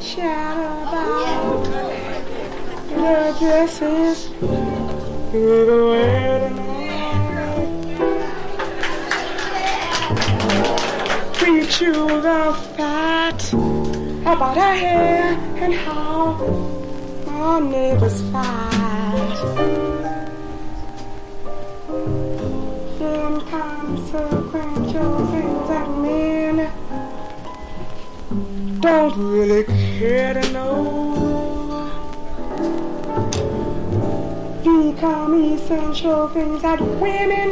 chat about the dresses we were wearing. We chew the fat about our hair and how our neighbors fight. Inconsequential things that men don't really care to know become essential things that women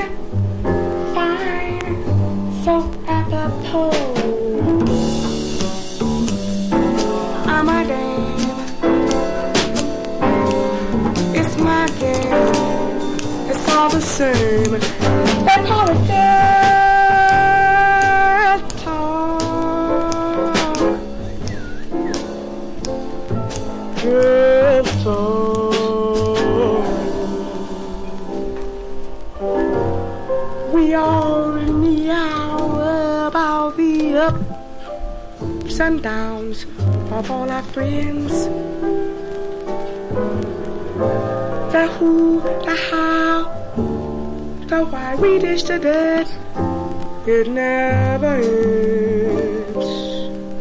find so apropos. I'm a dame, it's my game, it's all the same. They call it death talk, death talk. We all meow about the ups and downs of all our friends, the who, the how, the why. We dish the dead, it never ends.